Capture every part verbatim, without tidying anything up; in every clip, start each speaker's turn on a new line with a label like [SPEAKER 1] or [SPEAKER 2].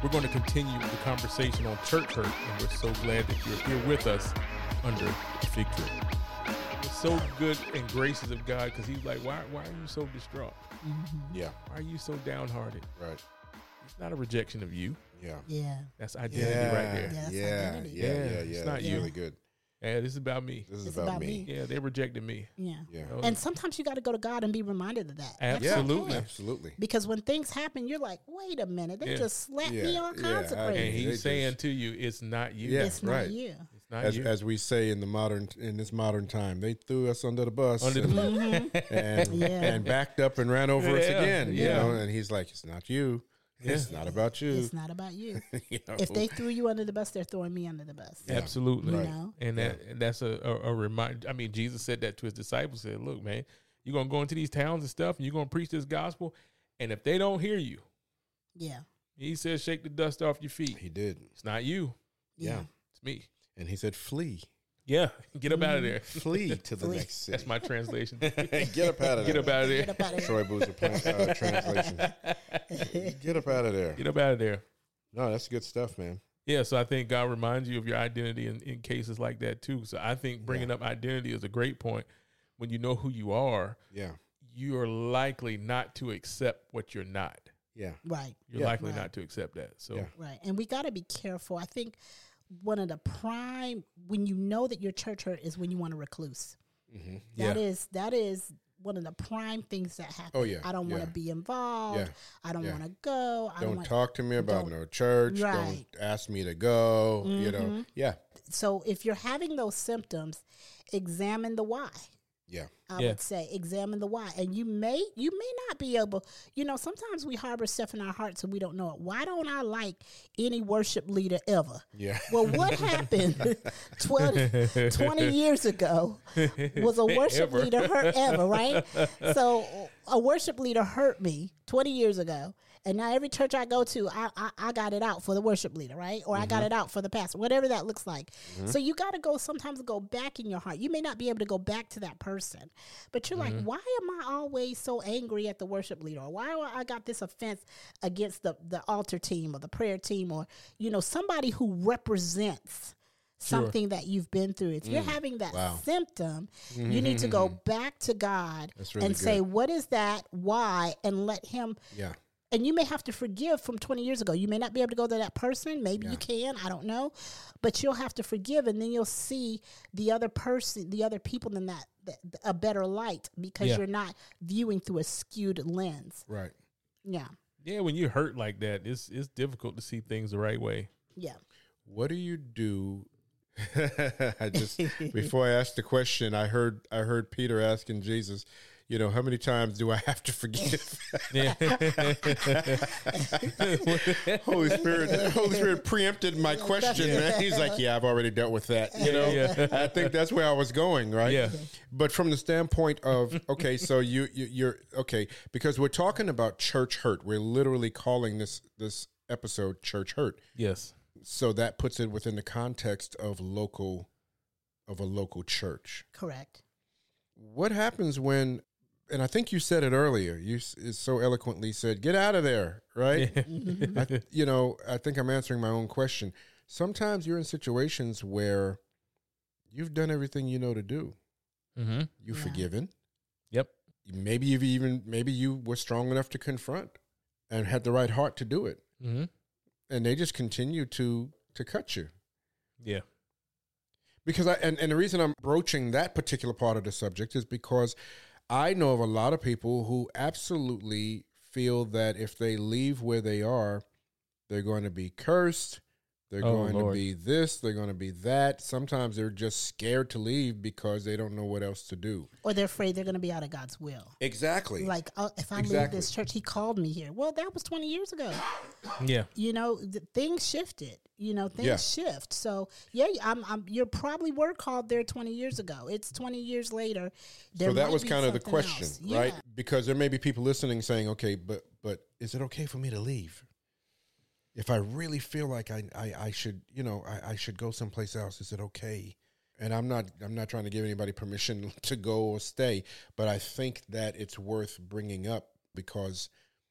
[SPEAKER 1] We're going to continue the conversation on church hurt, and we're so glad that you're here with us under the fig tree. It's so good and gracious of God, because he's like, why, why are you so distraught?
[SPEAKER 2] Mm-hmm. Yeah.
[SPEAKER 1] Why are you so downhearted?
[SPEAKER 2] Right.
[SPEAKER 1] It's not a rejection of you.
[SPEAKER 2] Yeah.
[SPEAKER 3] Yeah.
[SPEAKER 1] That's identity
[SPEAKER 2] yeah.
[SPEAKER 1] right there.
[SPEAKER 3] Yeah, that's
[SPEAKER 2] Yeah.
[SPEAKER 3] identity.
[SPEAKER 2] Yeah. Yeah. Yeah.
[SPEAKER 1] It's
[SPEAKER 2] yeah.
[SPEAKER 1] not
[SPEAKER 2] That's
[SPEAKER 1] you.
[SPEAKER 2] really good.
[SPEAKER 1] Yeah, this is about me.
[SPEAKER 2] This is
[SPEAKER 3] It's
[SPEAKER 2] about,
[SPEAKER 3] about
[SPEAKER 2] me.
[SPEAKER 3] me.
[SPEAKER 1] Yeah, they rejected me.
[SPEAKER 3] Yeah.
[SPEAKER 2] Yeah.
[SPEAKER 1] You know?
[SPEAKER 3] And sometimes you got to go to God and be reminded of that. That's
[SPEAKER 1] Absolutely.
[SPEAKER 3] okay.
[SPEAKER 2] Absolutely.
[SPEAKER 3] Because when things happen, you're like, wait a minute, they
[SPEAKER 1] Yeah.
[SPEAKER 3] just slapped
[SPEAKER 2] Yeah,
[SPEAKER 3] me all
[SPEAKER 2] yeah,
[SPEAKER 3] kinds of
[SPEAKER 2] I-
[SPEAKER 3] crazy.
[SPEAKER 1] And he's
[SPEAKER 2] They just-
[SPEAKER 1] saying to you, it's not you.
[SPEAKER 2] Yeah.
[SPEAKER 3] it's not
[SPEAKER 2] right.
[SPEAKER 3] you.
[SPEAKER 1] It's not
[SPEAKER 2] As
[SPEAKER 1] you.
[SPEAKER 2] as we say in the modern in this modern time, they threw us under the bus
[SPEAKER 1] Under the
[SPEAKER 2] and, and,
[SPEAKER 3] Yeah.
[SPEAKER 2] and backed up and ran over us
[SPEAKER 1] Yeah.
[SPEAKER 2] again. You
[SPEAKER 1] Yeah.
[SPEAKER 2] know, and he's like, it's not you. It's not about you.
[SPEAKER 3] It's not about you.
[SPEAKER 2] You know?
[SPEAKER 3] If they threw you under the bus, they're throwing me under the bus.
[SPEAKER 1] Absolutely.
[SPEAKER 3] You
[SPEAKER 2] Right.
[SPEAKER 3] know?
[SPEAKER 1] And that and that's a, a, a reminder. I mean, Jesus said that to his disciples. Said, look, man, you're going to go into these towns and stuff, and you're going to preach this gospel. And if they don't hear you,
[SPEAKER 3] Yeah.
[SPEAKER 1] he says, shake the dust off your feet.
[SPEAKER 2] He did.
[SPEAKER 1] It's not you.
[SPEAKER 3] Yeah.
[SPEAKER 1] It's me.
[SPEAKER 2] And he said, flee.
[SPEAKER 1] Yeah. Get up out of there.
[SPEAKER 2] Flee to the
[SPEAKER 3] Flee.
[SPEAKER 2] next city.
[SPEAKER 1] That's my translation.
[SPEAKER 2] Get up out of
[SPEAKER 1] Get
[SPEAKER 2] there.
[SPEAKER 1] up out of there.
[SPEAKER 3] Get up out of here.
[SPEAKER 2] Troy Boozer uh, translation. Get up out of there.
[SPEAKER 1] Get up out of there.
[SPEAKER 2] No, that's good stuff, man.
[SPEAKER 1] Yeah, so I think God reminds you of your identity in, in cases like that too. So I think bringing
[SPEAKER 2] Yeah.
[SPEAKER 1] up identity is a great point. When you know who you are,
[SPEAKER 2] Yeah.
[SPEAKER 1] you are likely not to accept what you're not.
[SPEAKER 2] Yeah.
[SPEAKER 3] Right.
[SPEAKER 1] You're
[SPEAKER 2] Yeah.
[SPEAKER 1] likely
[SPEAKER 3] Right.
[SPEAKER 1] not to accept that. So
[SPEAKER 2] Yeah.
[SPEAKER 3] Right. And we got to be careful. I think one of the prime, when you know that your church hurt, is when you want to recluse.
[SPEAKER 2] Mm-hmm.
[SPEAKER 3] That
[SPEAKER 1] Yeah.
[SPEAKER 3] is that is one of the prime things that happen.
[SPEAKER 2] Oh, yeah.
[SPEAKER 3] I don't want
[SPEAKER 2] Yeah.
[SPEAKER 3] to be involved.
[SPEAKER 2] Yeah.
[SPEAKER 3] I don't
[SPEAKER 2] Yeah.
[SPEAKER 3] want to go. I don't,
[SPEAKER 2] Don't
[SPEAKER 3] want,
[SPEAKER 2] talk to me about
[SPEAKER 3] don't-
[SPEAKER 2] no church.
[SPEAKER 3] Right.
[SPEAKER 2] Don't ask me to go. You know. Yeah.
[SPEAKER 3] So if you're having those symptoms, examine the why.
[SPEAKER 2] Yeah.
[SPEAKER 3] I
[SPEAKER 1] Yeah.
[SPEAKER 3] would say examine the why. And you may you may not be able, you know, sometimes we harbor stuff in our hearts and we don't know it. Why don't I like any worship leader ever?
[SPEAKER 2] Yeah.
[SPEAKER 3] Well, what happened twenty, twenty years ago was a worship
[SPEAKER 1] Ever.
[SPEAKER 3] leader hurt ever, right? So a worship leader hurt me twenty years ago. And now every church I go to, I, I, I got it out for the worship leader, right? Or I got it out for the pastor, whatever that looks like. So you got to go sometimes go back in your heart. You may not be able to go back to that person, but you're like, why am I always so angry at the worship leader? Or why do I got this offense against the, the altar team or the prayer team or, you know, somebody who represents something that you've been through. If you're having that
[SPEAKER 2] Wow.
[SPEAKER 3] symptom, you need to go back to God
[SPEAKER 2] That's really
[SPEAKER 3] and say,
[SPEAKER 2] good.
[SPEAKER 3] what is that? Why? And let him...
[SPEAKER 2] Yeah.
[SPEAKER 3] And you may have to forgive from twenty years ago. You may not be able to go to that person. Maybe
[SPEAKER 2] Yeah.
[SPEAKER 3] you can. I don't know. But you'll have to forgive. And then you'll see the other person, the other people in that, that a better light because
[SPEAKER 1] Yeah.
[SPEAKER 3] you're not viewing through a skewed lens.
[SPEAKER 2] Right.
[SPEAKER 3] Yeah.
[SPEAKER 1] yeah, when you're hurt like that, it's it's difficult to see things the right way.
[SPEAKER 3] Yeah.
[SPEAKER 2] What do you do? I just before I asked the question, I heard I heard Peter asking Jesus, you know, how many times do I have to forgive? Holy Spirit, Holy Spirit preempted my question, man. He's like, yeah, I've already dealt with that. You know,
[SPEAKER 1] Yeah.
[SPEAKER 2] I think that's where I was going, right?
[SPEAKER 1] Yeah.
[SPEAKER 2] But from the standpoint of, okay, so you, you you're okay, because we're talking about church hurt. We're literally calling this this episode Church Hurt.
[SPEAKER 1] Yes.
[SPEAKER 2] So that puts it within the context of local, of a local church.
[SPEAKER 3] Correct.
[SPEAKER 2] What happens when, and I think you said it earlier, you s- so eloquently said, get out of there, right? I, you know, I think I'm answering my own question. Sometimes you're in situations where you've done everything you know to do.
[SPEAKER 1] Mm-hmm.
[SPEAKER 2] You've
[SPEAKER 3] Yeah.
[SPEAKER 2] forgiven.
[SPEAKER 1] Yep.
[SPEAKER 2] Maybe you've even, maybe you were strong enough to confront and had the right heart to do it.
[SPEAKER 1] Mm-hmm.
[SPEAKER 2] And they just continue to to cut you.
[SPEAKER 1] Yeah.
[SPEAKER 2] Because I and, and the reason I'm broaching that particular part of the subject is because I know of a lot of people who absolutely feel that if they leave where they are, they're going to be cursed. They're
[SPEAKER 1] Oh,
[SPEAKER 2] going
[SPEAKER 1] Lord.
[SPEAKER 2] to be this. They're going to be that. Sometimes they're just scared to leave because they don't know what else to do.
[SPEAKER 3] Or they're afraid they're going to be out of God's will.
[SPEAKER 2] Exactly.
[SPEAKER 3] Like, oh, if I leave
[SPEAKER 2] Exactly.
[SPEAKER 3] this church, he called me here. Well, that was twenty years ago.
[SPEAKER 1] Yeah.
[SPEAKER 3] You know, the, things shifted. You know, things
[SPEAKER 2] Yeah.
[SPEAKER 3] shift. So, yeah, I'm, I'm, you probably were called there twenty years ago. It's twenty years later. There
[SPEAKER 2] So that
[SPEAKER 3] might
[SPEAKER 2] was
[SPEAKER 3] be
[SPEAKER 2] kind of the
[SPEAKER 3] something
[SPEAKER 2] question,
[SPEAKER 3] else. Yeah.
[SPEAKER 2] right? Because there may be people listening saying, okay, but but is it okay for me to leave? If I really feel like I, I, I should, you know, I, I should go someplace else, is it okay? And I'm not I'm not trying to give anybody permission to go or stay, but I think that it's worth bringing up because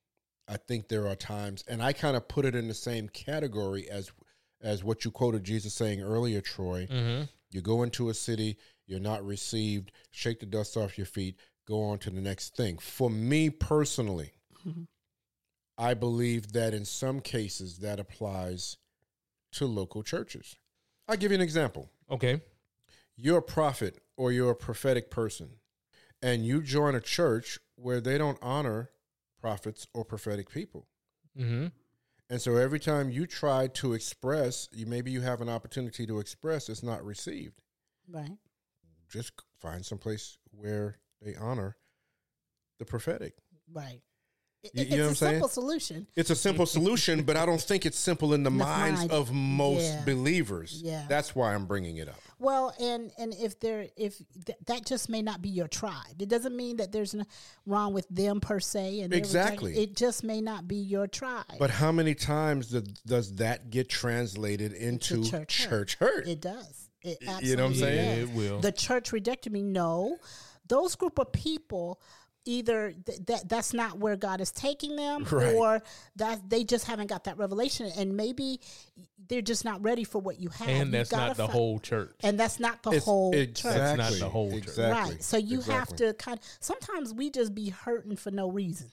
[SPEAKER 2] I think there are times, and I kind of put it in the same category as as what you quoted Jesus saying earlier, Troy.
[SPEAKER 1] Mm-hmm.
[SPEAKER 2] You go into a city, you're not received, shake the dust off your feet, go on to the next thing. For me personally, mm-hmm. I believe that in some cases that applies to local churches. I'll give you an example.
[SPEAKER 1] Okay.
[SPEAKER 2] You're a prophet or you're a prophetic person, and you join a church where they don't honor prophets or prophetic people.
[SPEAKER 1] Mm-hmm.
[SPEAKER 2] And so every time you try to express, you maybe you have an opportunity to express, it's not received.
[SPEAKER 3] Right.
[SPEAKER 2] Just find some place where they honor the prophetic.
[SPEAKER 3] Right. It,
[SPEAKER 2] You- you
[SPEAKER 3] it's
[SPEAKER 2] know what
[SPEAKER 3] a
[SPEAKER 2] I'm saying?
[SPEAKER 3] simple solution.
[SPEAKER 2] It's a simple solution, but I don't think it's simple in the
[SPEAKER 3] The
[SPEAKER 2] minds
[SPEAKER 3] mind.
[SPEAKER 2] of most
[SPEAKER 3] Yeah.
[SPEAKER 2] believers.
[SPEAKER 3] Yeah.
[SPEAKER 2] That's why I'm bringing it up.
[SPEAKER 3] Well, and and if there if th- that just may not be your tribe, it doesn't mean that there's nothing wrong with them per se. And their
[SPEAKER 2] Exactly.
[SPEAKER 3] rejection. It just may not be your tribe.
[SPEAKER 2] But how many times do, does that get translated into
[SPEAKER 3] It's a
[SPEAKER 2] church,
[SPEAKER 3] church
[SPEAKER 2] hurt?
[SPEAKER 3] hurt. It does. It
[SPEAKER 2] Y-
[SPEAKER 3] absolutely
[SPEAKER 2] you know what I'm saying?
[SPEAKER 1] Yeah,
[SPEAKER 3] does.
[SPEAKER 1] it will.
[SPEAKER 3] The church rejected me. No, those group of people, either th- that that's not where God is taking them,
[SPEAKER 2] Right.
[SPEAKER 3] or that they just haven't got that revelation, and maybe they're just not ready for what you have.
[SPEAKER 1] And
[SPEAKER 3] You
[SPEAKER 1] that's
[SPEAKER 3] gotta
[SPEAKER 1] not the
[SPEAKER 3] fi-
[SPEAKER 1] whole church.
[SPEAKER 3] And that's not the
[SPEAKER 2] It's-
[SPEAKER 3] whole
[SPEAKER 2] exactly,
[SPEAKER 3] church.
[SPEAKER 1] That's not the whole church.
[SPEAKER 2] exactly,
[SPEAKER 3] Right. So you have
[SPEAKER 2] exactly.
[SPEAKER 3] to kind of, sometimes we just be hurting for no reason.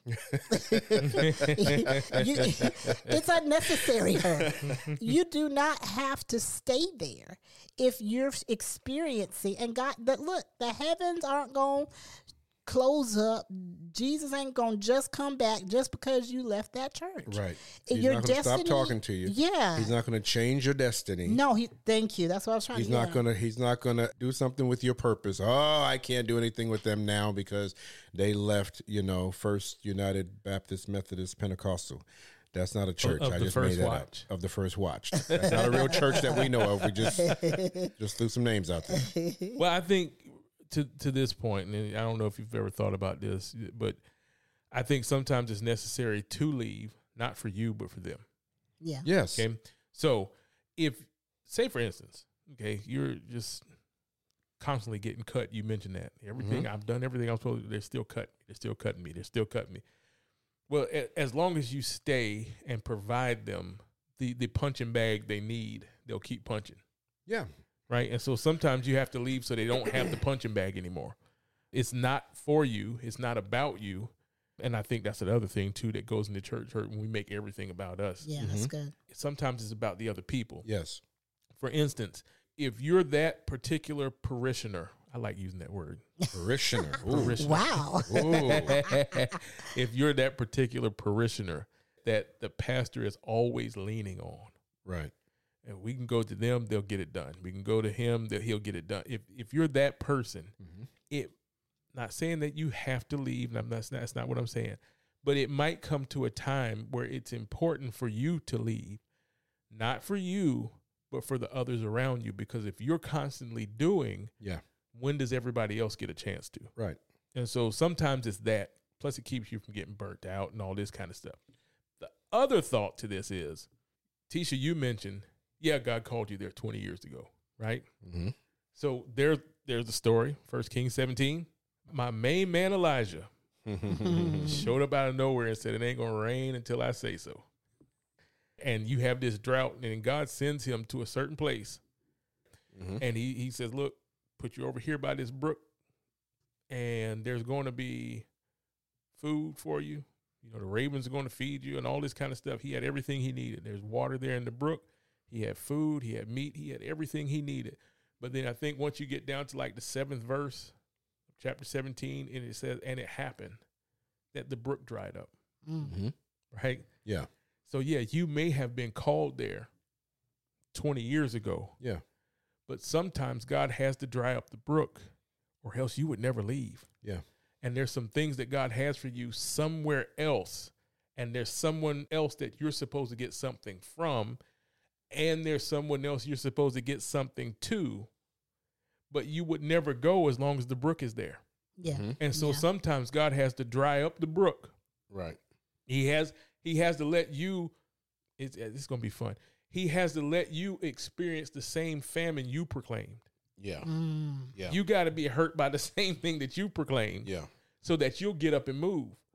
[SPEAKER 3] You- it's unnecessary hurt. You do not have to stay there if you're experiencing, and God, that look, the heavens aren't going to close up. Jesus ain't going to just come back just because you left that church.
[SPEAKER 2] Right.
[SPEAKER 3] And
[SPEAKER 2] He's
[SPEAKER 3] your
[SPEAKER 2] not going to stop
[SPEAKER 3] destiny-
[SPEAKER 2] talking to you.
[SPEAKER 3] Yeah.
[SPEAKER 2] He's not going to change your destiny.
[SPEAKER 3] No, he, thank you. That's what I was trying
[SPEAKER 2] He's
[SPEAKER 3] to
[SPEAKER 2] not
[SPEAKER 3] get
[SPEAKER 2] gonna. He's not gonna do something with your purpose. Oh, I can't do anything with them now because they left. You know, First United Baptist Methodist Pentecostal. That's not a church.
[SPEAKER 1] of
[SPEAKER 2] I
[SPEAKER 1] the
[SPEAKER 2] just
[SPEAKER 1] First
[SPEAKER 2] made that
[SPEAKER 1] Watch.
[SPEAKER 2] up. Of the First Watch. That's not a real church that we know of. We just just threw some names out there.
[SPEAKER 1] Well, I think to to this point, and I don't know if you've ever thought about this, but I think sometimes it's necessary to leave, not for you, but for them.
[SPEAKER 3] Yeah.
[SPEAKER 2] Yes.
[SPEAKER 1] Okay. So if, say for instance, okay, you're just constantly getting cut. You mentioned that. Everything I've done, everything I'm supposed to do, they're still cutting me. They're still cutting me. They're still cutting me. Well, a, as long as you stay and provide them the, the punching bag they need, they'll keep punching.
[SPEAKER 2] Yeah.
[SPEAKER 1] Right. And so sometimes you have to leave so they don't have the punching bag anymore. It's not for you. It's not about you. And I think that's another thing too that goes into church hurt when we make everything about us.
[SPEAKER 3] Yeah, that's good.
[SPEAKER 1] Sometimes it's about the other people.
[SPEAKER 2] Yes.
[SPEAKER 1] For instance, if you're that particular parishioner, I like using that word.
[SPEAKER 2] Parishioner. Ooh.
[SPEAKER 1] Parishioner.
[SPEAKER 3] Wow.
[SPEAKER 2] Ooh.
[SPEAKER 1] If you're that particular parishioner that the pastor is always leaning on,
[SPEAKER 2] Right.
[SPEAKER 1] and we can go to them, they'll get it done. We can go to him, that he'll get it done. If if you're that person,
[SPEAKER 2] Mhm.
[SPEAKER 1] it not saying that you have to leave. And I'm not, that's not what I'm saying. But it might come to a time where it's important for you to leave, not for you, but for the others around you. Because if you're constantly doing,
[SPEAKER 2] Yeah.
[SPEAKER 1] when does everybody else get a chance to?
[SPEAKER 2] Right.
[SPEAKER 1] And so sometimes it's that. Plus, it keeps you from getting burnt out and all this kind of stuff. The other thought to this is, Tisha, you mentioned, yeah, God called you there twenty years ago, right?
[SPEAKER 2] Mm-hmm.
[SPEAKER 1] So there, there's the story, First Kings seventeen. My main man, Elijah, showed up out of nowhere and said, it ain't going to rain until I say so. And you have this drought, and God sends him to a certain place.
[SPEAKER 2] Mm-hmm.
[SPEAKER 1] And he, he says, look, put you over here by this brook, and there's going to be food for you. You know, the ravens are going to feed you and all this kind of stuff. He had everything he needed. There's water there in the brook. He had food. He had meat. He had everything he needed. But then I think once you get down to like the seventh verse, chapter seventeen, and it says, and it happened that the brook dried up.
[SPEAKER 2] Mm-hmm.
[SPEAKER 1] Right?
[SPEAKER 2] Yeah.
[SPEAKER 1] So, yeah, you may have been called there twenty years ago.
[SPEAKER 2] Yeah.
[SPEAKER 1] But sometimes God has to dry up the brook, or else you would never leave.
[SPEAKER 2] Yeah.
[SPEAKER 1] And there's some things that God has for you somewhere else. And there's someone else that you're supposed to get something from. And there's someone else you're supposed to get something to. But you would never go as long as the brook is there.
[SPEAKER 3] Yeah.
[SPEAKER 2] Mm-hmm.
[SPEAKER 1] And so
[SPEAKER 3] Yeah.
[SPEAKER 1] sometimes God has to dry up the brook.
[SPEAKER 2] Right.
[SPEAKER 1] He has he has to let you, it's, it's going to be fun. He has to let you experience the same famine you proclaimed.
[SPEAKER 2] Yeah.
[SPEAKER 3] Mm.
[SPEAKER 2] Yeah.
[SPEAKER 1] You got to be hurt by the same thing that you proclaimed,
[SPEAKER 2] Yeah.
[SPEAKER 1] so that you'll get up and move.
[SPEAKER 2] Right.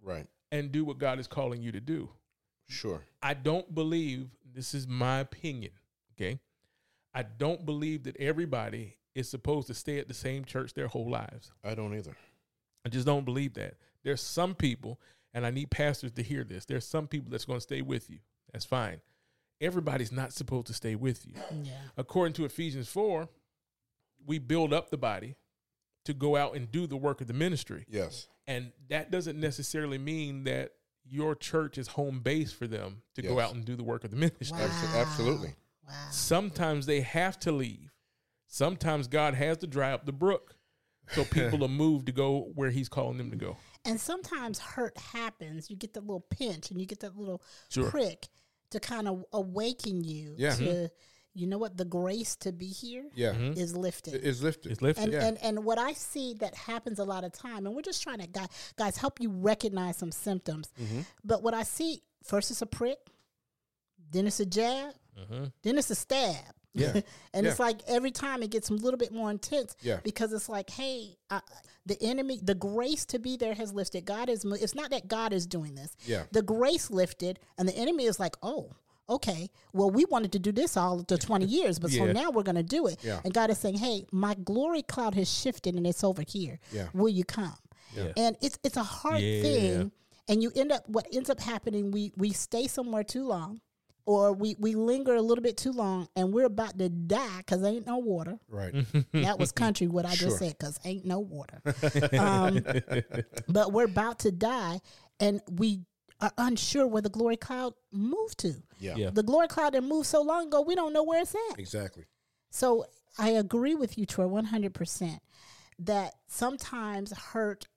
[SPEAKER 1] and do what God is calling you to do.
[SPEAKER 2] Sure.
[SPEAKER 1] I don't believe, this is my opinion, okay? I don't believe that everybody is supposed to stay at the same church their whole lives.
[SPEAKER 2] I don't either.
[SPEAKER 1] I just don't believe that. There's some people, and I need pastors to hear this, there's some people that's going to stay with you. That's fine. Everybody's not supposed to stay with you.
[SPEAKER 3] Yeah.
[SPEAKER 1] According to Ephesians four, we build up the body to go out and do the work of the ministry.
[SPEAKER 2] Yes.
[SPEAKER 1] And that doesn't necessarily mean that your church is home base for them to
[SPEAKER 2] Yes.
[SPEAKER 1] go out and do the work of the ministry.
[SPEAKER 3] Wow.
[SPEAKER 2] Abso- absolutely.
[SPEAKER 3] Wow.
[SPEAKER 1] Sometimes they have to leave. Sometimes God has to dry up the brook so people are moved to go where he's calling them to go.
[SPEAKER 3] And sometimes hurt happens. You get that little pinch and you get that little
[SPEAKER 1] Sure.
[SPEAKER 3] prick to kind of awaken you
[SPEAKER 2] Yeah.
[SPEAKER 3] to, you know what, the grace to be here
[SPEAKER 2] Yeah.
[SPEAKER 3] is lifted.
[SPEAKER 2] It is lifted.
[SPEAKER 1] It's lifted.
[SPEAKER 3] And,
[SPEAKER 2] Yeah.
[SPEAKER 3] and and what I see that happens a lot of time, and we're just trying to guys, guys help you recognize some symptoms.
[SPEAKER 2] Mm-hmm.
[SPEAKER 3] But what I see, first it's a prick, then it's a jab,
[SPEAKER 1] Mm-hmm.
[SPEAKER 3] then it's a stab.
[SPEAKER 2] Yeah.
[SPEAKER 3] and
[SPEAKER 2] Yeah.
[SPEAKER 3] it's like every time it gets a little bit more intense.
[SPEAKER 2] Yeah.
[SPEAKER 3] Because it's like, hey, uh, the enemy, the grace to be there has lifted. God is. mo- It's not that God is doing this.
[SPEAKER 2] Yeah.
[SPEAKER 3] The grace lifted, and the enemy is like, oh. Okay, well, we wanted to do this all the twenty years, but so
[SPEAKER 1] Yeah.
[SPEAKER 3] now we're going to do it.
[SPEAKER 2] Yeah.
[SPEAKER 3] And God is saying, hey, my glory cloud has shifted and it's over here.
[SPEAKER 2] Yeah.
[SPEAKER 3] Will you come?
[SPEAKER 1] Yeah.
[SPEAKER 3] And it's it's a hard
[SPEAKER 1] Yeah.
[SPEAKER 3] thing. And you end up, what ends up happening, we we stay somewhere too long, or we, we linger a little bit too long, and we're about to die because ain't no water.
[SPEAKER 2] Right.
[SPEAKER 3] That was country, what I
[SPEAKER 2] Sure.
[SPEAKER 3] just said, because ain't no water. um, but we're about to die, and we are unsure where the glory cloud moved to.
[SPEAKER 2] Yeah.
[SPEAKER 1] Yeah.
[SPEAKER 3] The glory cloud that moved so long ago, we don't know where it's at.
[SPEAKER 2] Exactly.
[SPEAKER 3] So I agree with you, Troy, one hundred percent, that sometimes hurt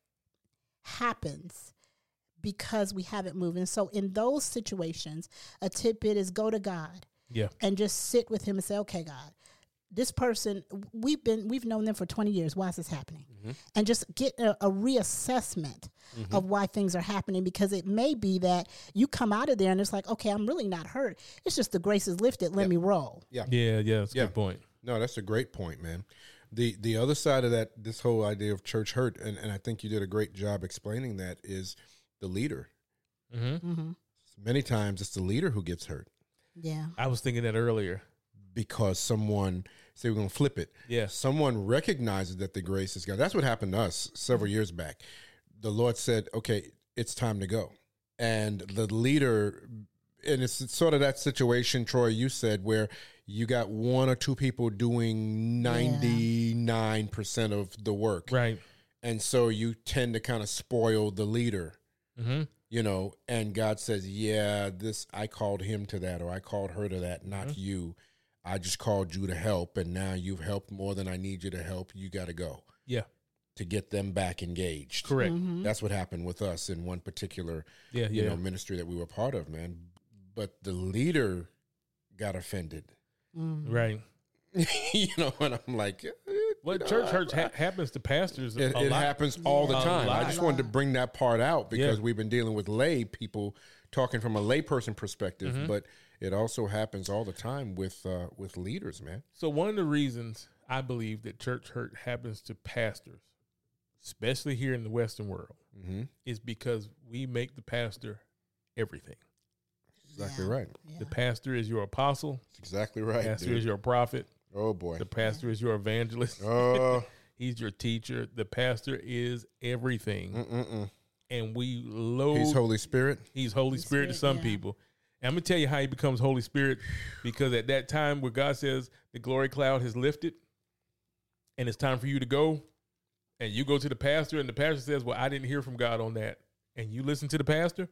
[SPEAKER 3] happens because we haven't moved. And so in those situations, a tidbit is go to God
[SPEAKER 1] Yeah.
[SPEAKER 3] and just sit with him and say, okay, God, this person, we've been, we've known them for twenty years. Why is this happening?
[SPEAKER 2] Mm-hmm.
[SPEAKER 3] And just get a, a reassessment of why things are happening, because it may be that you come out of there and it's like, okay, I'm really not hurt. It's just the grace is lifted. Let
[SPEAKER 2] Yeah.
[SPEAKER 3] me roll.
[SPEAKER 2] Yeah.
[SPEAKER 1] Yeah. Yeah. That's a
[SPEAKER 2] Yeah.
[SPEAKER 1] good point.
[SPEAKER 2] No, that's a great point, man. The the other side of that, this whole idea of church hurt, and, and I think you did a great job explaining that, is the leader.
[SPEAKER 1] Mm-hmm.
[SPEAKER 3] Mm-hmm.
[SPEAKER 2] Many times it's the leader who gets hurt
[SPEAKER 3] Yeah.
[SPEAKER 1] I was thinking that earlier.
[SPEAKER 2] because someone, say we're going to flip it,
[SPEAKER 1] Yeah.
[SPEAKER 2] someone recognizes that the grace is God. That's what happened to us several years back. The Lord said, okay, it's time to go. And the leader, and it's sort of that situation, Troy, you said, where you got one or two people doing ninety-nine percent of the work.
[SPEAKER 1] Right.
[SPEAKER 2] And so you tend to kind of spoil the leader,
[SPEAKER 1] Mm-hmm.
[SPEAKER 2] you know, and God says, yeah, this, I called him to that, or I called her to that, not you. I just called you to help, and now you've helped more than I need you to help. You got to go
[SPEAKER 1] Yeah.
[SPEAKER 2] to get them back engaged.
[SPEAKER 1] Correct.
[SPEAKER 3] Mm-hmm.
[SPEAKER 2] That's what happened with us in one particular,
[SPEAKER 1] Yeah.
[SPEAKER 2] you
[SPEAKER 1] Yeah.
[SPEAKER 2] know, ministry that we were part of, man. But the leader got offended,
[SPEAKER 3] Mm-hmm.
[SPEAKER 1] Right.
[SPEAKER 2] you know, and I'm like, eh,
[SPEAKER 1] Well,
[SPEAKER 2] you know,
[SPEAKER 1] church
[SPEAKER 2] I-
[SPEAKER 1] hurt ha- happens to pastors.
[SPEAKER 2] It,
[SPEAKER 1] a
[SPEAKER 2] it
[SPEAKER 1] lot.
[SPEAKER 2] happens all the
[SPEAKER 1] Yeah. A
[SPEAKER 2] time. I
[SPEAKER 1] lot.
[SPEAKER 2] just wanted to bring that part out because
[SPEAKER 1] Yeah.
[SPEAKER 2] we've been dealing with lay people talking from a layperson perspective,
[SPEAKER 1] Mhm.
[SPEAKER 2] but it also happens all the time with uh, with leaders, man.
[SPEAKER 1] So one of the reasons I believe that church hurt happens to pastors, especially here in the Western world,
[SPEAKER 2] Mm-hmm.
[SPEAKER 1] is because we make the pastor everything.
[SPEAKER 2] Exactly
[SPEAKER 3] Yeah.
[SPEAKER 2] right.
[SPEAKER 3] Yeah.
[SPEAKER 1] The pastor is your apostle.
[SPEAKER 2] That's exactly
[SPEAKER 1] The
[SPEAKER 2] right.
[SPEAKER 1] pastor
[SPEAKER 2] dude.
[SPEAKER 1] is your prophet.
[SPEAKER 2] Oh boy.
[SPEAKER 1] The pastor is your evangelist.
[SPEAKER 2] Oh.
[SPEAKER 1] He's your teacher. The pastor is everything.
[SPEAKER 2] Mm-mm-mm.
[SPEAKER 1] And we load.
[SPEAKER 2] He's Holy Spirit.
[SPEAKER 1] He's Holy
[SPEAKER 3] Holy
[SPEAKER 1] Spirit to
[SPEAKER 3] Spirit,
[SPEAKER 1] some
[SPEAKER 3] yeah.
[SPEAKER 1] people. And I'm going to tell you how he becomes Holy Spirit, because at that time where God says the glory cloud has lifted and it's time for you to go, and you go to the pastor and the pastor says, well, I didn't hear from God on that, and you listen to the pastor,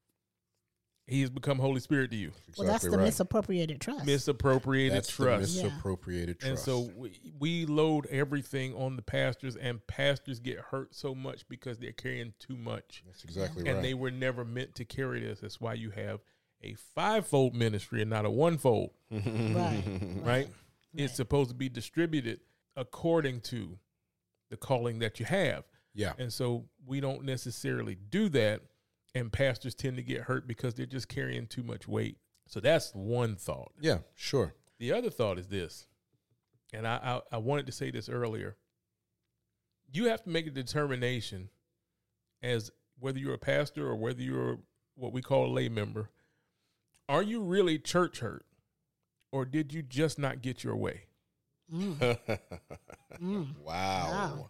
[SPEAKER 1] he has become Holy Spirit to you.
[SPEAKER 3] Well, that's
[SPEAKER 2] Exactly
[SPEAKER 3] the
[SPEAKER 2] right.
[SPEAKER 3] misappropriated trust.
[SPEAKER 1] Misappropriated
[SPEAKER 2] That's
[SPEAKER 1] trust.
[SPEAKER 2] the
[SPEAKER 3] Yeah.
[SPEAKER 2] misappropriated
[SPEAKER 1] And
[SPEAKER 2] trust.
[SPEAKER 1] so we, we load everything on the pastors, and pastors get hurt so much because they're carrying too much.
[SPEAKER 2] that's exactly
[SPEAKER 1] And
[SPEAKER 2] right.
[SPEAKER 1] they were never meant to carry this. That's why you have a fivefold ministry and not a onefold,
[SPEAKER 3] Right.
[SPEAKER 1] right? It's supposed to be distributed according to the calling that you have.
[SPEAKER 2] Yeah.
[SPEAKER 1] And so we don't necessarily do that, and pastors tend to get hurt because they're just carrying too much weight. So that's one thought.
[SPEAKER 2] Yeah, sure.
[SPEAKER 1] The other thought is this, and I, I, I wanted to say this earlier. You have to make a determination as whether you're a pastor or whether you're what we call a lay member, are you really church hurt, or did you just not get your way?
[SPEAKER 3] Mm. mm.
[SPEAKER 2] Wow.
[SPEAKER 3] Wow.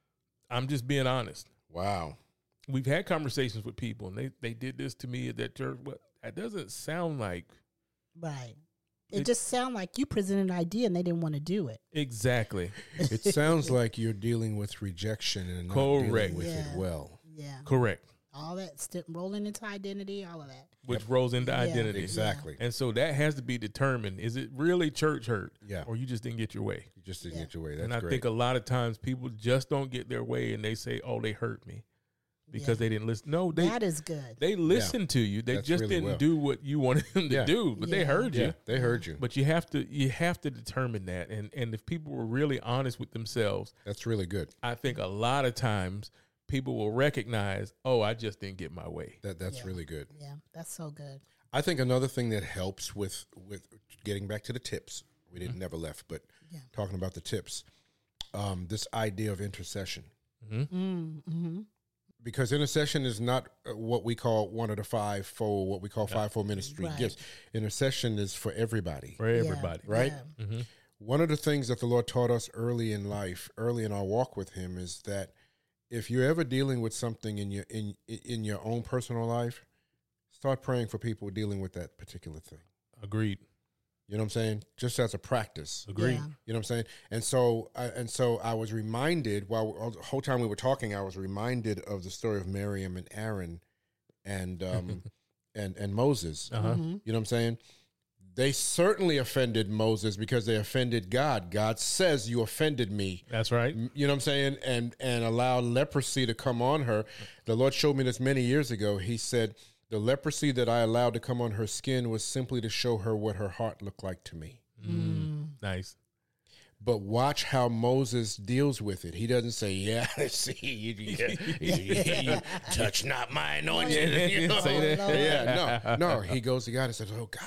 [SPEAKER 1] I'm just being honest.
[SPEAKER 2] Wow.
[SPEAKER 1] We've had conversations with people, and they, they did this to me at that church, but that doesn't sound like
[SPEAKER 3] Right. It,
[SPEAKER 1] It-
[SPEAKER 3] just sounded like you presented an idea and they didn't want to do it.
[SPEAKER 1] exactly
[SPEAKER 2] It sounds like you're dealing with rejection and not
[SPEAKER 1] Correct.
[SPEAKER 2] dealing with
[SPEAKER 3] Yeah.
[SPEAKER 2] it well.
[SPEAKER 3] Yeah.
[SPEAKER 1] correct,
[SPEAKER 3] All that st- rolling into identity, all of that.
[SPEAKER 1] which rolls into
[SPEAKER 3] Yeah.
[SPEAKER 1] identity.
[SPEAKER 2] Exactly.
[SPEAKER 1] And so that has to be determined. Is it really church hurt,
[SPEAKER 2] Yeah.
[SPEAKER 1] or you just didn't get your way?
[SPEAKER 2] You just didn't
[SPEAKER 3] Yeah.
[SPEAKER 2] get your way. That's
[SPEAKER 1] and I
[SPEAKER 2] great.
[SPEAKER 1] think a lot of times people just don't get their way, and they say, "Oh, they hurt me because
[SPEAKER 3] Yeah.
[SPEAKER 1] they didn't listen." No, they
[SPEAKER 3] That is good.
[SPEAKER 1] they listened to you. They
[SPEAKER 2] That's
[SPEAKER 1] just
[SPEAKER 2] really
[SPEAKER 1] didn't
[SPEAKER 2] well.
[SPEAKER 1] do what you wanted them to
[SPEAKER 2] Yeah.
[SPEAKER 1] do, but they
[SPEAKER 3] Yeah.
[SPEAKER 1] heard you.
[SPEAKER 2] yeah, they heard you.
[SPEAKER 1] But you have to you have to determine that, and and if people were really honest with themselves,
[SPEAKER 2] That's really good.
[SPEAKER 1] I think a lot of times people will recognize, "Oh, I just didn't get my way."
[SPEAKER 2] That that's
[SPEAKER 3] Yeah.
[SPEAKER 2] really good.
[SPEAKER 3] Yeah, that's so good.
[SPEAKER 2] I think another thing that helps with with getting back to the tips, we didn't never left, but
[SPEAKER 3] Yeah.
[SPEAKER 2] talking about the tips, um, this idea of intercession,
[SPEAKER 3] Mm, mm-hmm.
[SPEAKER 2] because intercession is not uh, what we call one of the five fold, what we call five fold ministry
[SPEAKER 3] Right.
[SPEAKER 2] gifts. Intercession is for everybody.
[SPEAKER 1] For everybody,
[SPEAKER 2] Right?
[SPEAKER 3] Yeah.
[SPEAKER 1] hmm
[SPEAKER 2] One of the things that the Lord taught us early in life, early in our walk with Him, is that if you're ever dealing with something in your in in your own personal life, start praying for people dealing with that particular thing.
[SPEAKER 1] Agreed.
[SPEAKER 2] You know what I'm saying? Just as a practice.
[SPEAKER 1] Agreed.
[SPEAKER 3] Yeah.
[SPEAKER 2] You know what I'm saying? And so, I, and so, I was reminded while the whole time we were talking, I was reminded of the story of Miriam and Aaron, and um, and and Moses.
[SPEAKER 1] Uh huh.
[SPEAKER 3] Mm-hmm.
[SPEAKER 2] You know what I'm saying? They certainly offended Moses because they offended God. God says, "You offended me."
[SPEAKER 1] That's right.
[SPEAKER 2] You know what I'm saying? And and allowed leprosy to come on her. The Lord showed me this many years ago. He said, the leprosy that I allowed to come on her skin was simply to show her what her heart looked like to me.
[SPEAKER 1] Mm. Nice.
[SPEAKER 2] But watch how Moses deals with it. He doesn't say, "Yeah, see, you, you, you, you touch not my anointed." You know?
[SPEAKER 1] Say that.
[SPEAKER 3] Lord.
[SPEAKER 2] Yeah, no, no. He goes to God and says, "Oh God."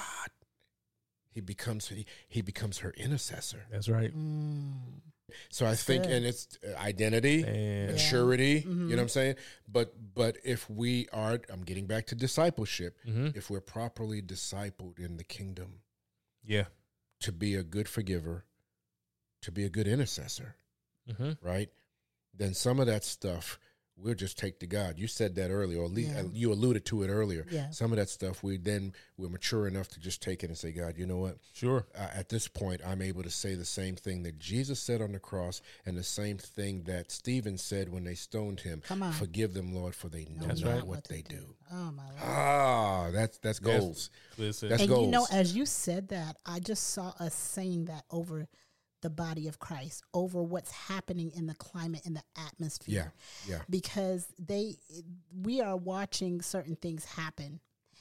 [SPEAKER 2] He becomes he, he becomes her intercessor.
[SPEAKER 1] That's right.
[SPEAKER 3] Mm.
[SPEAKER 2] So I think,
[SPEAKER 3] good.
[SPEAKER 2] and it's identity,
[SPEAKER 1] And
[SPEAKER 2] maturity.
[SPEAKER 3] Mhm.
[SPEAKER 2] You know what I'm saying? But but if we are, I'm getting back to discipleship.
[SPEAKER 1] Mhm.
[SPEAKER 2] If we're properly discipled in the kingdom,
[SPEAKER 1] yeah.
[SPEAKER 2] to be a good forgiver, to be a good intercessor,
[SPEAKER 1] Mm-hmm.
[SPEAKER 2] right? Then some of that stuff we'll just take to God. You said that earlier, or le-
[SPEAKER 3] Yeah.
[SPEAKER 2] you alluded to it earlier.
[SPEAKER 3] Yeah.
[SPEAKER 2] Some of that stuff we then we're mature enough to just take it and say, God, you know what?
[SPEAKER 1] Sure.
[SPEAKER 2] Uh, at this point, I'm able to say the same thing that Jesus said on the cross, and the same thing that Stephen said when they stoned him.
[SPEAKER 3] Come on.
[SPEAKER 2] Forgive them, Lord, for they know
[SPEAKER 1] That's
[SPEAKER 2] not
[SPEAKER 1] right.
[SPEAKER 2] what
[SPEAKER 3] to
[SPEAKER 2] they do.
[SPEAKER 3] Oh my Lord.
[SPEAKER 2] Ah, that's that's
[SPEAKER 1] Yes.
[SPEAKER 2] goals.
[SPEAKER 1] Listen.
[SPEAKER 2] That's
[SPEAKER 3] and you know,
[SPEAKER 2] goals.
[SPEAKER 3] as you said that, I just saw us saying that over the body of Christ, over what's happening in the climate, in the atmosphere.
[SPEAKER 2] Yeah, yeah.
[SPEAKER 3] Because they, we are watching certain things happen,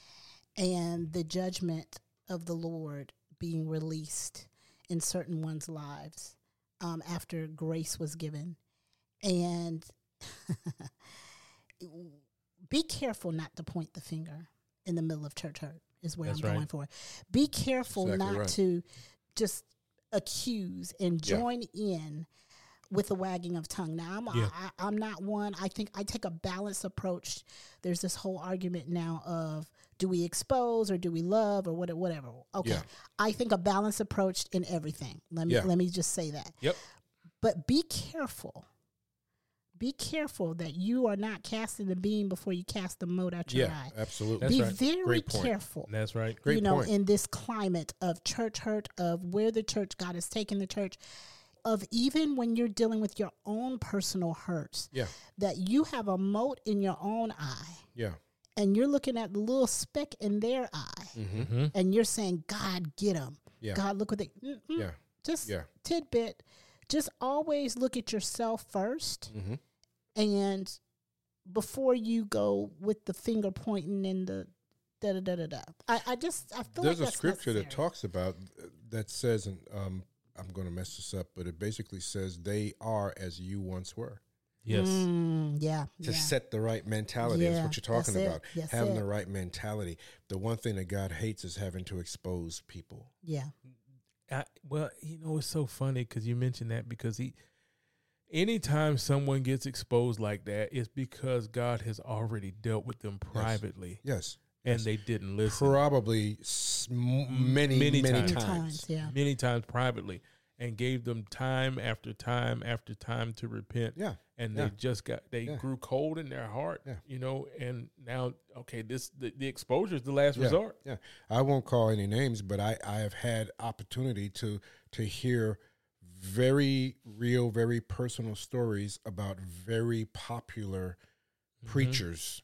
[SPEAKER 3] and the judgment of the Lord being released in certain ones' lives um, after grace was given, and be careful not to point the finger in the middle of church hurt is where
[SPEAKER 1] That's
[SPEAKER 3] I'm
[SPEAKER 1] right.
[SPEAKER 3] going for. Be careful
[SPEAKER 2] Exactly
[SPEAKER 3] not
[SPEAKER 2] right.
[SPEAKER 3] to just accuse and
[SPEAKER 2] Yeah.
[SPEAKER 3] join in with the wagging of tongue. Now, I'm,
[SPEAKER 1] Yeah.
[SPEAKER 3] I, I'm not one. I think I take a balanced approach. There's this whole argument now of do we expose or do we love or what, whatever. Okay,
[SPEAKER 2] Yeah.
[SPEAKER 3] I think a balanced approach in everything. Let me
[SPEAKER 2] Yeah.
[SPEAKER 3] let me just say that.
[SPEAKER 1] Yep.
[SPEAKER 3] But be careful. Be careful that you are not casting the beam before you cast the mote out your
[SPEAKER 2] Yeah,
[SPEAKER 3] eye.
[SPEAKER 2] absolutely.
[SPEAKER 1] That's
[SPEAKER 3] be
[SPEAKER 1] right.
[SPEAKER 3] very
[SPEAKER 2] Great point.
[SPEAKER 3] careful.
[SPEAKER 1] That's right.
[SPEAKER 2] Great
[SPEAKER 3] you know,
[SPEAKER 2] point.
[SPEAKER 3] in this climate of church hurt, of where the church, God has taken the church, of even when you're dealing with your own personal hurts,
[SPEAKER 2] Yeah,
[SPEAKER 3] that you have a mote in your own eye
[SPEAKER 2] yeah.
[SPEAKER 3] and you're looking at the little speck in their eye
[SPEAKER 2] Mm-hmm.
[SPEAKER 1] Mm-hmm.
[SPEAKER 3] and you're saying, God, get them.
[SPEAKER 2] Yeah.
[SPEAKER 3] God, look what they, mm-mm.
[SPEAKER 2] Yeah,
[SPEAKER 3] just
[SPEAKER 2] yeah.
[SPEAKER 3] tidbit. Just always look at yourself first,
[SPEAKER 2] Mm-hmm.
[SPEAKER 3] and before you go with the finger pointing and the da da da da da. I, I just I feel
[SPEAKER 2] There's
[SPEAKER 3] like
[SPEAKER 2] a
[SPEAKER 3] that's
[SPEAKER 2] scripture that
[SPEAKER 3] necessary.
[SPEAKER 2] talks about uh, that says, and um, I'm going to mess this up, but it basically says they are as you once were.
[SPEAKER 1] Yes.
[SPEAKER 3] Mm, yeah.
[SPEAKER 2] To
[SPEAKER 3] yeah.
[SPEAKER 2] set the right mentality. That's
[SPEAKER 3] Yeah,
[SPEAKER 2] what you're talking
[SPEAKER 3] that's it.
[SPEAKER 2] about.
[SPEAKER 3] That's
[SPEAKER 2] Having
[SPEAKER 3] it.
[SPEAKER 2] the right mentality. The one thing that God hates is having to expose people.
[SPEAKER 3] Yeah.
[SPEAKER 1] I, well, you know, it's so funny because you mentioned that because he, anytime someone gets exposed like that, it's because God has already dealt with them privately.
[SPEAKER 2] Yes.
[SPEAKER 1] And
[SPEAKER 2] yes.
[SPEAKER 1] they didn't listen.
[SPEAKER 2] Probably s- many, many,
[SPEAKER 1] Many
[SPEAKER 2] many
[SPEAKER 1] times.
[SPEAKER 2] times.
[SPEAKER 3] times, yeah.
[SPEAKER 1] Many times privately, and gave them time after time after time to repent.
[SPEAKER 2] Yeah.
[SPEAKER 1] And
[SPEAKER 2] Yeah.
[SPEAKER 1] they just got, they
[SPEAKER 2] Yeah.
[SPEAKER 1] grew cold in their heart,
[SPEAKER 2] Yeah.
[SPEAKER 1] you know, and now, okay, this, the, the exposure is the last
[SPEAKER 2] Yeah.
[SPEAKER 1] resort.
[SPEAKER 2] Yeah. I won't call any names, but I, I have had opportunity to to hear very real, very personal stories about very popular
[SPEAKER 1] Mm-hmm.
[SPEAKER 2] preachers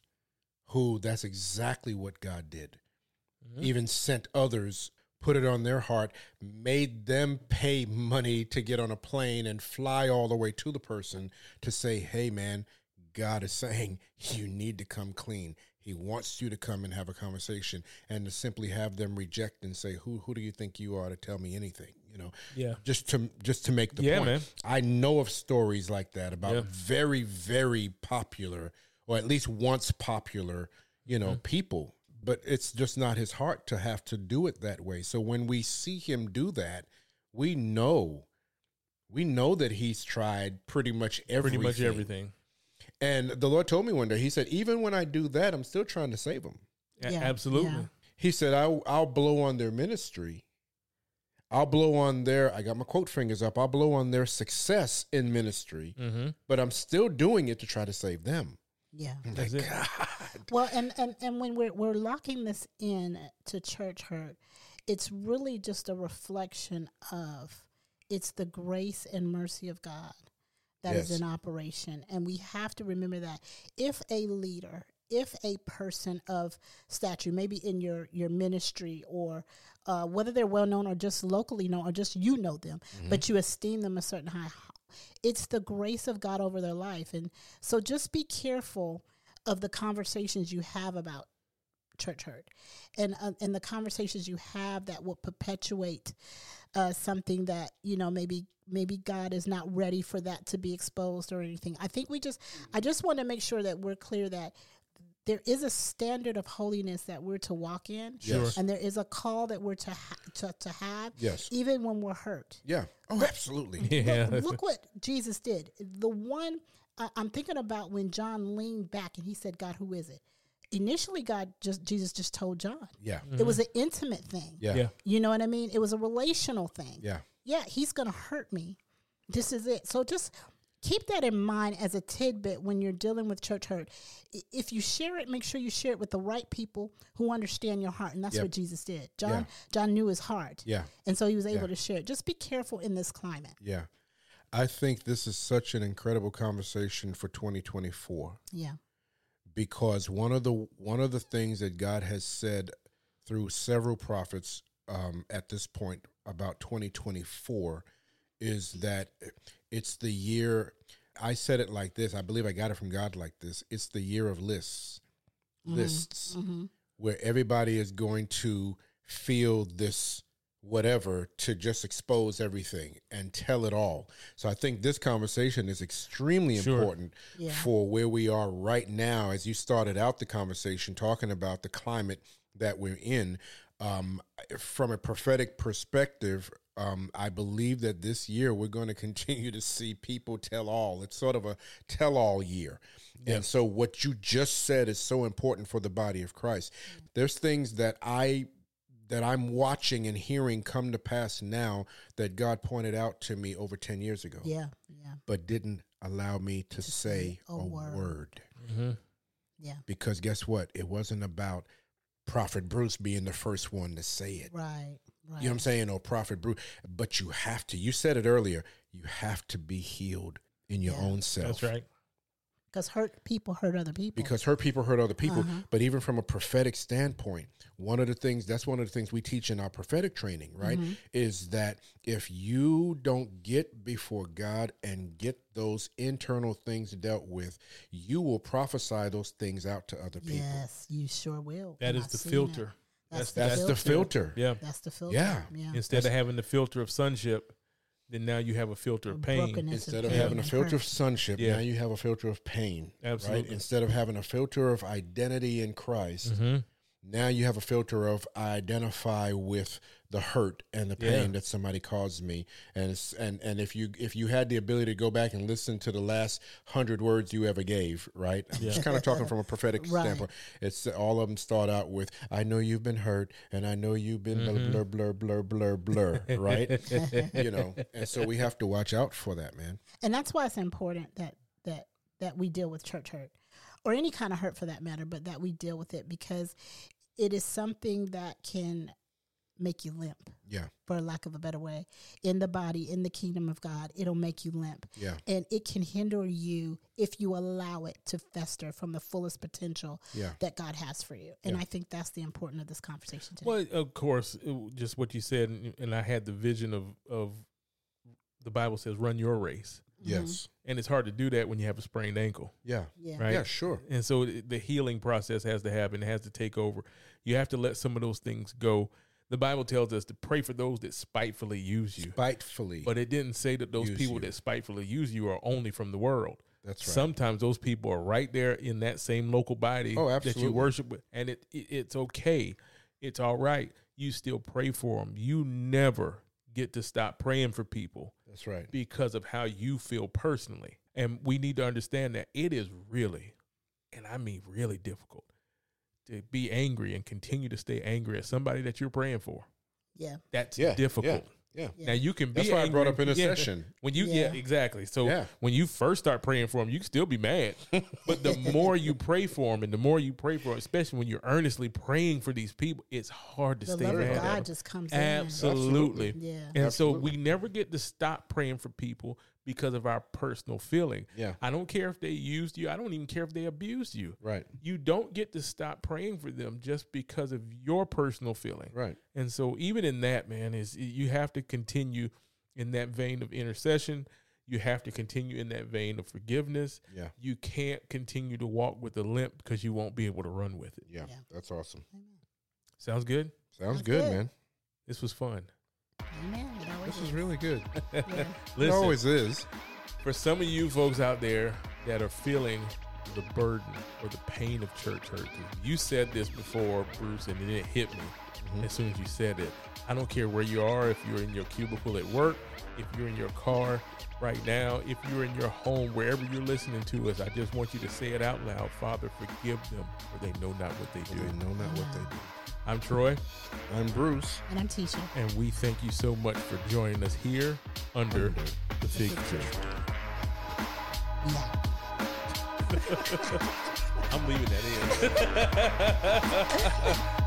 [SPEAKER 2] who that's exactly what God did.
[SPEAKER 1] Mm-hmm.
[SPEAKER 2] Even sent others, put it on their heart, made them pay money to get on a plane and fly all the way to the person to say, hey, man, God is saying you need to come clean. He wants you to come and have a conversation, and to simply have them reject and say, who who do you think you are to tell me anything? You know,
[SPEAKER 1] Yeah.
[SPEAKER 2] just to just to make the
[SPEAKER 1] Yeah,
[SPEAKER 2] point.
[SPEAKER 1] man.
[SPEAKER 2] I know of stories like that about
[SPEAKER 1] Yeah.
[SPEAKER 2] very, very popular, or at least once popular, you know,
[SPEAKER 1] Mm-hmm.
[SPEAKER 2] people. But it's just not his heart to have to do it that way. So when we see him do that, we know, we know that he's tried pretty much everything.
[SPEAKER 1] Pretty much everything.
[SPEAKER 2] And the Lord told me one day, he said, even when I do that, I'm still trying to save them.
[SPEAKER 1] A-
[SPEAKER 3] Yeah,
[SPEAKER 1] Absolutely.
[SPEAKER 3] yeah.
[SPEAKER 2] He said, I'll, I'll blow on their ministry. I'll blow on their, I got my quote fingers up, I'll blow on their success in ministry,
[SPEAKER 1] Mm-hmm.
[SPEAKER 2] but I'm still doing it to try to save them.
[SPEAKER 3] Yeah.
[SPEAKER 2] I'm
[SPEAKER 1] That's
[SPEAKER 2] like,
[SPEAKER 1] it.
[SPEAKER 2] God.
[SPEAKER 3] Well, and, and, and when we're we're locking this in to church hurt, it's really just a reflection of it's the grace and mercy of God that is
[SPEAKER 2] Yes.
[SPEAKER 3] in operation. And we have to remember that if a leader, if a person of stature, maybe in your, your ministry, or uh, whether they're well known or just locally known or just you know them, but you esteem them a certain high, it's the grace of God over their life. And so just be careful of the conversations you have about church hurt, and uh, and the conversations you have that will perpetuate uh, something that, you know, maybe maybe God is not ready for that to be exposed or anything. I think we just, I just want to make sure that we're clear that there is a standard of holiness that we're to walk in,
[SPEAKER 2] Yes.
[SPEAKER 3] and there is a call that we're to ha- to, to have,
[SPEAKER 2] Yes.
[SPEAKER 3] even when we're hurt.
[SPEAKER 2] Yeah. Oh, absolutely.
[SPEAKER 1] Yeah.
[SPEAKER 3] Look, look what Jesus did. The one I, I'm thinking about when John leaned back and he said, "God, who is it?" Initially, God just Jesus just told John.
[SPEAKER 2] Yeah.
[SPEAKER 3] It was an intimate thing.
[SPEAKER 2] Yeah.
[SPEAKER 1] Yeah.
[SPEAKER 3] You know what I mean? It was a relational thing.
[SPEAKER 2] Yeah.
[SPEAKER 3] Yeah, he's gonna hurt me. This is it. So just keep that in mind as a tidbit when you're dealing with church hurt. I- If you share it, make sure you share it with the right people who understand your heart, and that's
[SPEAKER 2] Yep.
[SPEAKER 3] what Jesus did. John
[SPEAKER 2] Yeah.
[SPEAKER 3] John knew his heart,
[SPEAKER 2] Yeah.
[SPEAKER 3] and so he was able
[SPEAKER 2] Yeah.
[SPEAKER 3] to share it. Just be careful in this climate.
[SPEAKER 2] Yeah. I think this is such an incredible conversation for twenty twenty-four,
[SPEAKER 3] Yeah.
[SPEAKER 2] because one of the one of the things that God has said through several prophets um, at this point about twenty twenty-four is that it's the year. I said it like this. I believe I got it from God like this. It's the year of lists, lists,
[SPEAKER 3] Mm-hmm.
[SPEAKER 2] where everybody is going to feel this whatever to just expose everything and tell it all. So I think this conversation is extremely
[SPEAKER 1] Sure.
[SPEAKER 2] important
[SPEAKER 3] Yeah.
[SPEAKER 2] for where we are right now. As you started out the conversation talking about the climate that we're in, um, from a prophetic perspective, um, I believe that this year we're going to continue to see people tell all. It's sort of a tell all year.
[SPEAKER 1] Yeah.
[SPEAKER 2] And so what you just said is so important for the body of Christ. There's things that I that I'm watching and hearing come to pass now that God pointed out to me over ten years ago,
[SPEAKER 3] Yeah. Yeah.
[SPEAKER 2] but didn't allow me to, say
[SPEAKER 3] a
[SPEAKER 2] a
[SPEAKER 3] word.
[SPEAKER 2] word.
[SPEAKER 1] Mm-hmm.
[SPEAKER 3] Yeah.
[SPEAKER 2] Because guess what? It wasn't about Prophet Bruce being the first one to say it.
[SPEAKER 3] Right. Right.
[SPEAKER 2] You know what I'm saying? Or Prophet Bruce. But you have to, you said it earlier, you have to be healed in your
[SPEAKER 3] Yeah.
[SPEAKER 2] own self.
[SPEAKER 1] That's right.
[SPEAKER 3] Because hurt people hurt other people.
[SPEAKER 2] Because hurt people hurt other people.
[SPEAKER 3] Uh-huh.
[SPEAKER 2] But even from a prophetic standpoint, one of the things, that's one of the things we teach in our prophetic training, right?
[SPEAKER 3] Mhm.
[SPEAKER 2] Is that if you don't get before God and get those internal things dealt with, you will prophesy those things out to other people.
[SPEAKER 3] Yes, you sure will.
[SPEAKER 1] That
[SPEAKER 3] And
[SPEAKER 1] is
[SPEAKER 3] I've
[SPEAKER 1] the
[SPEAKER 3] seen
[SPEAKER 1] filter.
[SPEAKER 3] it. That's,
[SPEAKER 2] That's
[SPEAKER 3] the
[SPEAKER 2] the
[SPEAKER 3] filter.
[SPEAKER 2] filter.
[SPEAKER 1] Yeah.
[SPEAKER 3] That's the filter.
[SPEAKER 2] Yeah.
[SPEAKER 3] Yeah.
[SPEAKER 1] Instead of having the filter of sonship, then now you have a filter of pain.
[SPEAKER 3] Brokenness
[SPEAKER 2] Instead
[SPEAKER 3] and
[SPEAKER 2] of
[SPEAKER 3] pain
[SPEAKER 2] having a
[SPEAKER 3] and
[SPEAKER 2] filter
[SPEAKER 3] hurt.
[SPEAKER 2] of sonship,
[SPEAKER 1] Yeah.
[SPEAKER 2] now you have a filter of pain.
[SPEAKER 1] Absolutely.
[SPEAKER 2] Right? Instead of having a filter of identity in Christ,
[SPEAKER 1] Mm-hmm.
[SPEAKER 2] now you have a filter of I identify with the hurt and the pain
[SPEAKER 1] Yeah.
[SPEAKER 2] that somebody caused me. And it's, and and if you if you had the ability to go back and listen to the last hundred words you ever gave, right? I'm
[SPEAKER 1] Yeah.
[SPEAKER 2] just kind of talking from a prophetic
[SPEAKER 3] Right.
[SPEAKER 2] standpoint. It's all of them start out with, "I know you've been hurt, and I know you've been
[SPEAKER 1] Mm-hmm.
[SPEAKER 2] blur blur blur blur blur," right? You know, and so we have to watch out for that, man.
[SPEAKER 3] And that's why it's important that that that we deal with church hurt, or any kind of hurt for that matter, but that we deal with it, because it is something that can make you limp,
[SPEAKER 2] Yeah,
[SPEAKER 3] for lack of a better way, in the body, in the kingdom of God. It'll make you limp.
[SPEAKER 2] yeah,
[SPEAKER 3] And it can hinder you if you allow it to fester from the fullest potential
[SPEAKER 2] yeah,
[SPEAKER 3] that God has for you. And
[SPEAKER 2] Yeah.
[SPEAKER 3] I think that's the importance of this conversation today.
[SPEAKER 1] Well, of course, it- just what you said, and- and I had the vision of of the Bible says, "Run your race,"
[SPEAKER 2] yes,
[SPEAKER 1] and it's hard to do that when you have a sprained ankle,
[SPEAKER 2] yeah,
[SPEAKER 3] Yeah.
[SPEAKER 1] right?
[SPEAKER 2] yeah, sure,
[SPEAKER 1] And so it- the healing process has to happen; it has to take over. You have to let some of those things go. The Bible tells us to pray for those that spitefully use you,
[SPEAKER 2] spitefully.
[SPEAKER 1] but it didn't say that those
[SPEAKER 2] Use
[SPEAKER 1] people
[SPEAKER 2] you.
[SPEAKER 1] that spitefully use you are only from the world.
[SPEAKER 2] That's right.
[SPEAKER 1] Sometimes those people are right there in that same local body
[SPEAKER 2] Oh,
[SPEAKER 1] that you
[SPEAKER 2] absolutely.
[SPEAKER 1] worship with, and it, it it's okay, it's all right. You still pray for them. You never get to stop praying for people
[SPEAKER 2] That's right.
[SPEAKER 1] because of how you feel personally, and we need to understand that it is really, and I mean really difficult, to be angry and continue to stay angry at somebody that you're praying for.
[SPEAKER 3] Yeah.
[SPEAKER 1] That's
[SPEAKER 2] Yeah,
[SPEAKER 1] difficult.
[SPEAKER 2] Yeah.
[SPEAKER 3] Yeah.
[SPEAKER 1] Now you can be.
[SPEAKER 2] That's why I brought
[SPEAKER 1] angry-
[SPEAKER 2] up
[SPEAKER 1] yeah.
[SPEAKER 2] intercession.
[SPEAKER 1] When you, yeah,
[SPEAKER 3] Yeah.
[SPEAKER 1] exactly. So
[SPEAKER 2] Yeah.
[SPEAKER 1] when you first start praying for them, you can still be mad. But the more you pray for them, and the more you pray for them, especially when you're earnestly praying for these people, it's hard to
[SPEAKER 3] The
[SPEAKER 1] stay
[SPEAKER 3] love
[SPEAKER 1] mad
[SPEAKER 3] of
[SPEAKER 1] at
[SPEAKER 3] God
[SPEAKER 1] them.
[SPEAKER 3] just comes
[SPEAKER 1] Absolutely.
[SPEAKER 3] in. Yeah.
[SPEAKER 1] And
[SPEAKER 2] Absolutely.
[SPEAKER 1] so we never get to stop praying for people because of our personal feeling.
[SPEAKER 2] Yeah.
[SPEAKER 1] I don't care if they used you. I don't even care if they abused you.
[SPEAKER 2] Right.
[SPEAKER 1] You don't get to stop praying for them just because of your personal feeling.
[SPEAKER 2] Right.
[SPEAKER 1] And so even in that, man, is you have to continue in that vein of intercession. You have to continue in that vein of forgiveness.
[SPEAKER 2] Yeah.
[SPEAKER 1] You can't continue to walk with a limp because you won't be able to run with it.
[SPEAKER 2] Yeah.
[SPEAKER 3] Yeah.
[SPEAKER 2] That's awesome.
[SPEAKER 1] Sounds good?
[SPEAKER 2] Sounds
[SPEAKER 3] Sounds
[SPEAKER 2] good,
[SPEAKER 3] good.
[SPEAKER 2] man.
[SPEAKER 1] This was fun.
[SPEAKER 3] Amen. It always
[SPEAKER 2] This is
[SPEAKER 3] is.
[SPEAKER 2] really good.
[SPEAKER 3] Yeah.
[SPEAKER 2] It
[SPEAKER 1] Listen,
[SPEAKER 2] always is.
[SPEAKER 1] for some of you folks out there that are feeling the burden or the pain of church hurt, 'cause you said this before, Bruce, and then it hit me
[SPEAKER 2] Mhm.
[SPEAKER 1] as soon as you said it. I don't care where you are, if you're in your cubicle at work, if you're in your car right now, if you're in your home, wherever you're listening to us, I just want you to say it out loud. Father, forgive them, for they know not what they
[SPEAKER 2] They
[SPEAKER 1] do.
[SPEAKER 2] know not what they do.
[SPEAKER 1] I'm Troy,
[SPEAKER 2] I'm Bruce.
[SPEAKER 3] And I'm Tisha.
[SPEAKER 1] and we thank you so much for joining us here under
[SPEAKER 2] Under
[SPEAKER 1] the fig tree.
[SPEAKER 3] Yeah.
[SPEAKER 1] I'm leaving that in.